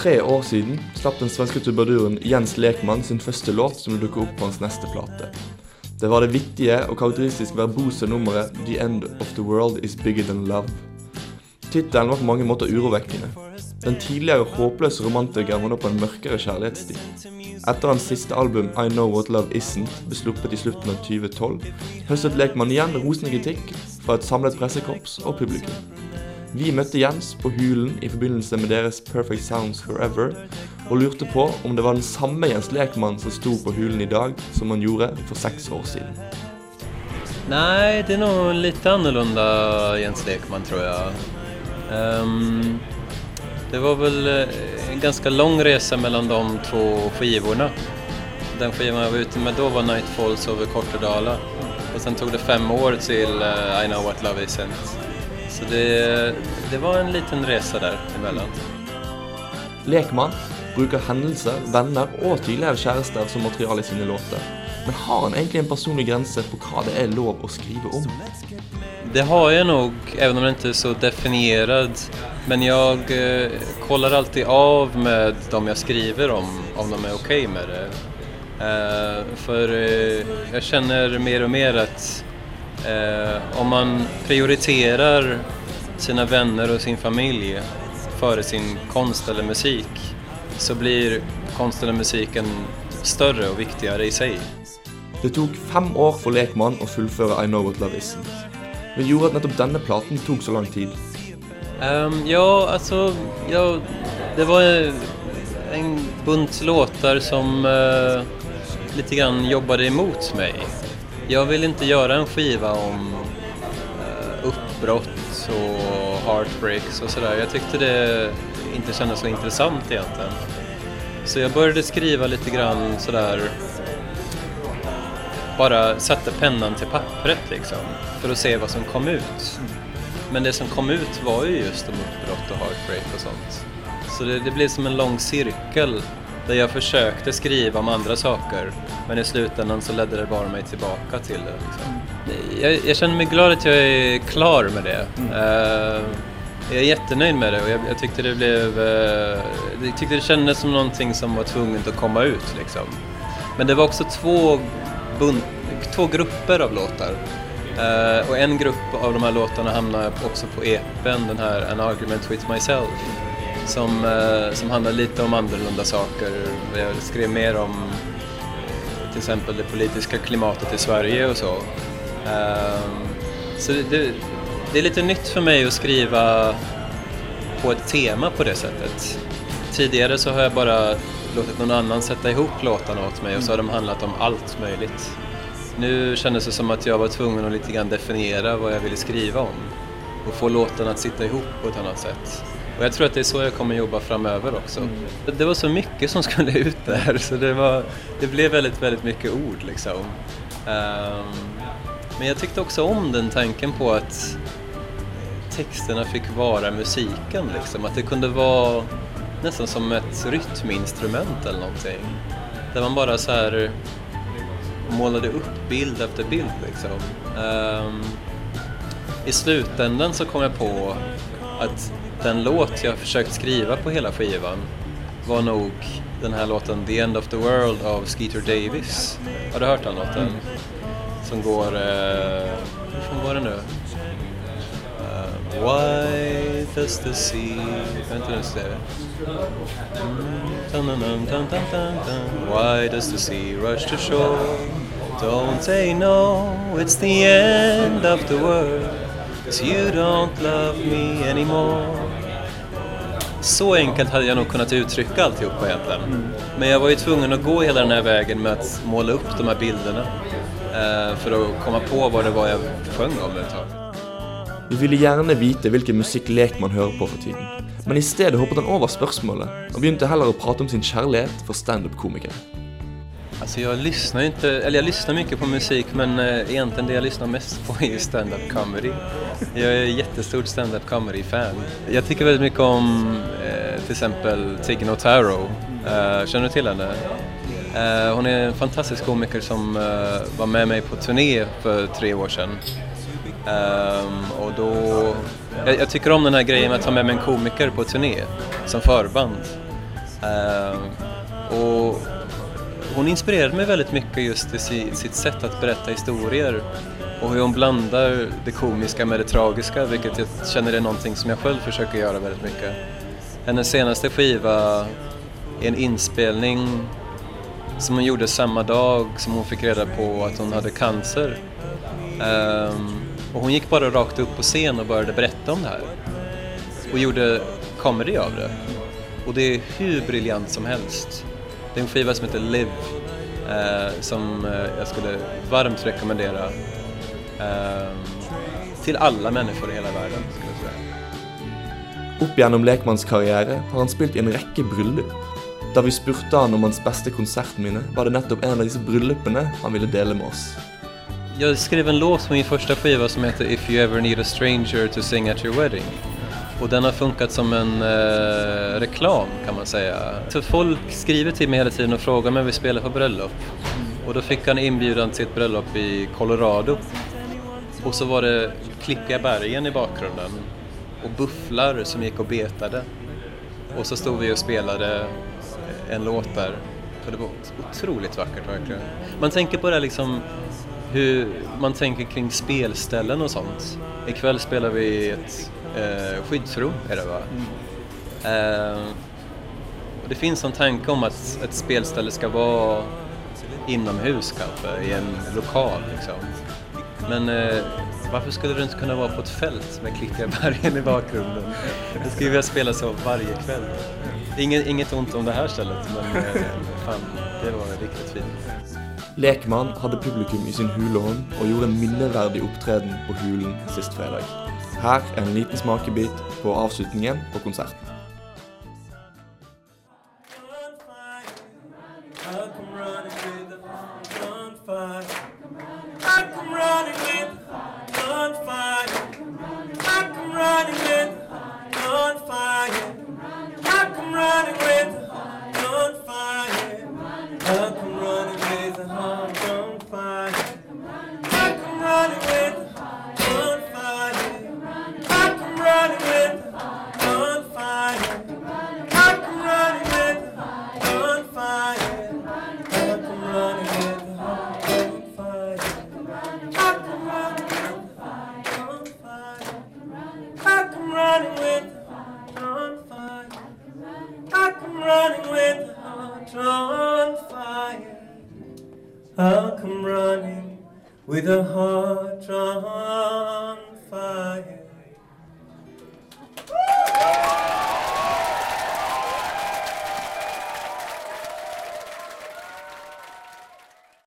3 år siden slapp den svenske tubaduren Jens Lekman sin første låt som dukker opp på hans neste plate. Det var det viktige og karakteristiske verbose nummeret The End of the World is Bigger Than Love. Titelen var på mange måter urovekkende. Den tidligere håpløse romantikeren var nå på en mørkere kjærlighetsstil. Etter hans siste album I Know What Love Isn't ble sluppet i slutten av 2012, høstet Lekman igjen rosende kritikk fra et samlet pressekorps og publikum. Vi møtte Jens på Hulen i forbindelse med deres Perfect Sounds Forever, og lurte på om det var den samme Jens Lekman som stod på Hulen i dag som han gjorde for 6 år siden. Nej, det är nog lite annorlunda Jens Lekman tror jag. Det var väl en ganska lång resa mellan de 2 skivorna. Den skivan jag var ute med då var Night Falls över Kortedala. Och sen tog det 5 år till I Know What Love Isn't. Så det var en liten resa där emellan. Lekman bruker hendelser, venner og tidligere kjærester som materiale i sine låter. Men har han egentlig en personlig grense på hva det er lov å skrive om? Det har jag nog, även om det inte är så definierad. Men jag kollar alltid av med de jag skriver om de är okej med det. För jag känner mer och mer att om man prioriterar sina vänner och sin familj före sin konst eller musik så blir konst eller musiken större och viktigare i sig. Det tog 5 år for Lekman å fullføre I Know What Love Isn't. Men gjorde at nettopp denne platen tog så lang tid? Det var en bunt låtar som lite grann jobbade emot mig. Jag vill inte göra en skiva om uppbrott och heartbreaks och sådär. Jag tyckte det inte kändes så intressant egentligen. Så jag började skriva lite grann sådär, bara satte pennan till pappret liksom, för att se vad som kom ut. Men det som kom ut var ju just om uppbrott och heartbreak och sånt. Så det blev som en lång cirkel där jag försökte skriva om andra saker, men i slutändan så ledde det bara mig tillbaka till det liksom. Jag känner mig glad att jag är klar med det. Jag är jättenöjd med det och jag tyckte det blev jag tyckte det kändes som någonting som var tvunget att komma ut liksom. Men det var också två grupper av låtar. Och en grupp av de här låtarna hamnade också på EPen, den här An Argument With Myself, som handlar lite om annorlunda saker. Jag skrev mer om till exempel det politiska klimatet i Sverige och så. Så det är lite nytt för mig att skriva på ett tema på det sättet. Tidigare så har jag bara låtit någon annan sätta ihop låtarna åt mig och så har de handlat om allt möjligt. Nu kändes det som att jag var tvungen att lite grann definiera vad jag ville skriva om och få låtarna att sitta ihop på ett annat sätt. Och jag tror att det är så jag kommer jobba framöver också. Det var så mycket som skulle ut där så det blev väldigt, väldigt mycket ord liksom. Men jag tyckte också om den tanken på att texterna fick vara musiken liksom. Att det kunde vara nästan som ett rytminstrument eller någonting. Där man bara så här målade upp bild efter bild liksom. I slutändan så kom jag på att den låt jag försökt skriva på hela skivan var nog den här låten The End of the World av Skeeter Davis. Har du hört den låten? Som går... hur var det nu? Why does the sea... Vänta nu ska Why does the sea rush to shore? Don't say no, it's the end of the world, 'cause you don't love me anymore. Så enkelt hade jag nog kunnat uttrycka alltihopa egentligen. Men jag var ju tvungen att gå hela den här vägen med att måla upp de här bilderna för att komma på vad det var jag sjöng om ett tag. Vi ville gjerne vite hvilken musikk Lekman hører på for tiden. Men i stedet hoppet han over spørsmålet og begynte heller å prate om sin kjærlighet for stand-up-komikere. Alltså jag lyssnar mycket på musik, men egentligen det jag lyssnar mest på är stand-up comedy. Jag är jättestort stand-up comedy-fan. Jag tycker väldigt mycket om till exempel Tig Notaro. Känner du till henne? Hon är en fantastisk komiker som var med mig på turné för 3 år sedan. Och då... Jag tycker om den här grejen med att ta med mig en komiker på turné som förband. Och hon inspirerade mig väldigt mycket just i sitt sätt att berätta historier och hur hon blandar det komiska med det tragiska, vilket jag känner är någonting som jag själv försöker göra väldigt mycket. Hennes senaste skiva är en inspelning som hon gjorde samma dag som hon fick reda på att hon hade cancer. Och hon gick bara rakt upp på scen och började berätta om det här. Och gjorde comedy av det. Och det är hur briljant som helst. Det är en skiva som heter Live, som jag skulle varmt rekommendera till alla människor i hela världen, skulle jag säga. Opp gjennom Lekmanns karriere har han spilt i en rekke bryllup. Da vi spurte han om hans beste konsertminne, var det nettopp en av disse bryllupene han ville dele med oss. Jag skrev en låt på min första skiva som heter If You Ever Need a Stranger to Sing at Your Wedding. Och den har funkat som en reklam, kan man säga. Så folk skriver till mig hela tiden och frågar om jag vill spela på bröllop. Och då fick han inbjudan till ett bröllop i Colorado. Och så var det klippiga bergen i bakgrunden och bufflar som gick och betade. Och så stod vi och spelade en låt där. För det var otroligt vackert verkligen. Man tänker på det liksom, hur man tänker kring spelställen och sånt. Ikväll spelar vi ett skyddsrum, är det va? Och det finns en tanke om att ett spelställe ska vara inomhus kanske, i en lokal liksom. Men varför skulle det inte kunna vara på ett fält med klippiga bergen i bakgrunden? Det skulle vilja spela så varje kväll. Inget ont om det här stället, men fan, det var riktigt fint. Lekmann hadde publikum i sin hulehånd og gjorde en minneverdig opptreden på Hulen sist fredag. Her er en liten smakebit på avslutningen på konserten. I'll come running with a heart on